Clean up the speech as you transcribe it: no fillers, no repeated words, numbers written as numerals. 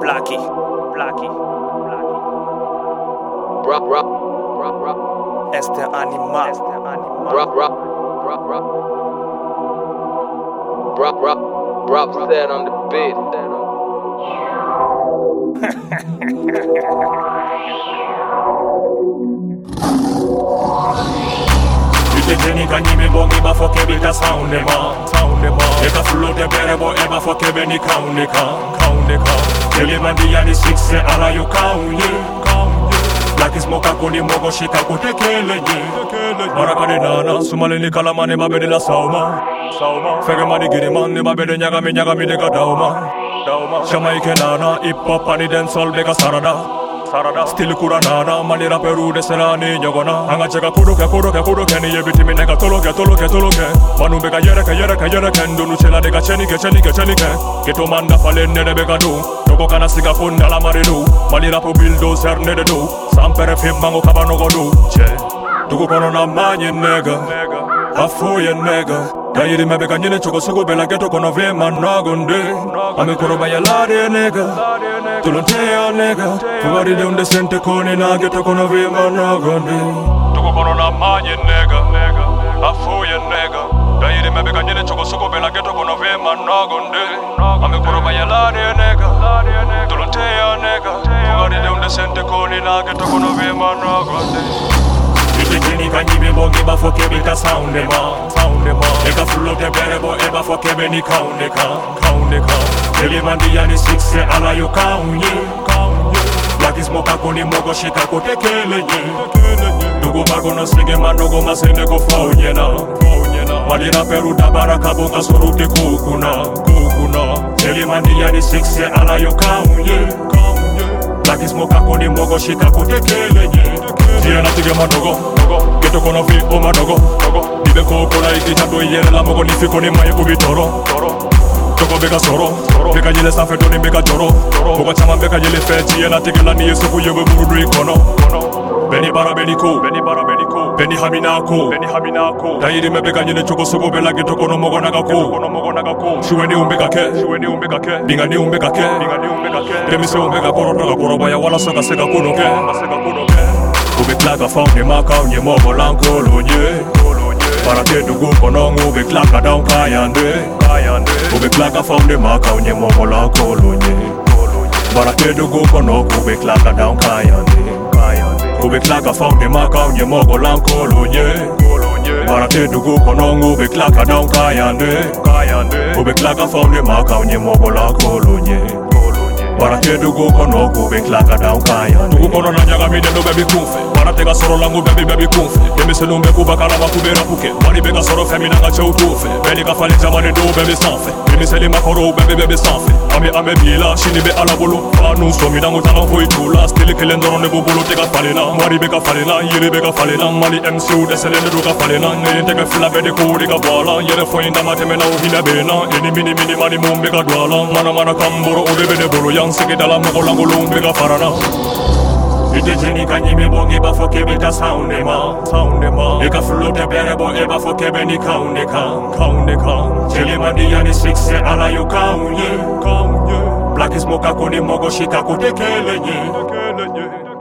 Blackie. Este animal. Rob stand on the beat. Itejeni kanyime bongi ba foke bita sound ema. Eka flow te bere bo eba foke beni kaune ka. Tele mandi yani sikse ala yo kaunye. Black is moka kuni mogo shika kote kele nye. Marakane nana sumale ni kalamane babede la sauma. Fege mani giri man ni babede nyagami deka dauma. Jamaica nana hip hop ani dancehall beka sarada. Still kura nana mani raperu de serani nyogona. Anga cheka kudoke ni yebiti mi nega toloke. Manu beka yereke ndunu chela deka chenike. Geto manda falen nede beka du. Toko kana siga funda la maridu. Mali rapu bulldozer nede du. Sampere fim mango kabano godu. Che Tuku kono na manye nega Afoye nega Dairi mebeka nyine choko sugo bela geto kono vema nagonde Ame kono baya lade nega Tulontea nega Fugari de unde sente koni na geto kono vema nagonde Tuku kono na manye nega Afoye nega Dairi mebeka nyine choko sugo bela geto kono vema nagonde Ame kono baya lade nega Tulontea nega Fugari de unde sente koni na geto kono vema nagonde Itejeni kanyime bongi ba foke bita sound ema. Eka flow te bere bo eba foke beni kaune ka. Tele mandi yani sikse ala yo kaunye. Black is moka kuni mogo shika kote kele nye. Dugu magono sige manogo masene ko faunye na. Mali raperu dabara kabonga soruke kukuna. Tele mandi yani sikse ala yo kaunye. Black is moka kuni mogo shika kote kele nye. Tiena tige manogo Geto kono vi o manogo Dibe ko kola iki jando yere la mogo nifi koni maye ubi toro Toko beka soro Beka yele sanfe doni beka joro Mogo chama beka yele fe Tiena tige la niye suku yewe burudu ikono Beni bara beni ko Beni hamina ko Dairi me beka yele choko sugo bela geto kono mogo naga ko Shuweni umbeka ke Binga ni umbeka ke Demise umbeka koro toga koro baya wala soga sega kuno ke Ube klaka faune maka unye mogo lankolo nye Parate dugu konongu ube klaka down kayande Ube klaka faune maka unye mogo lankolo nye Parate dugu konongu ube klaka down kayande Ube klaka faune maka unye mogo lankolo nye Parate dugu konongu ube klaka down kayande Ube klaka faune maka unye mogo lankolo nye Barate dugu kono kube klaka down kaya Dugu kono na nyaga mine no baby kunfe Barate ga soro langu baby kunfe Demi se lumbe kuba kalama kubera puke Wari bega soro femi nanga chow tufe Beni ka fali jamane do baby sanfe Demi se lima koro baby sanfe Ame bila shini be ala bulu Fanu somi nangu talang fo itula Stili kelen doron ne bubulu tega falena Wari bega falena, yiri bega falena Mali MCU de selene duga falena Neyin tega fila bede kuri ka bwala Yere fo inda mateme na uhina bena Eni mini mani mumbe ka dwala Mana kamboro ube bede bolo yang Sigi dala mogo lango lumbe ga farana Itejeni kanyime bongi ba foke bita sound ema. Eka flow te bere bo eba foke beni kaune ka Tele mandi yani sikse ala yo kaunye Black is moka kuni mogo shika kote kele nye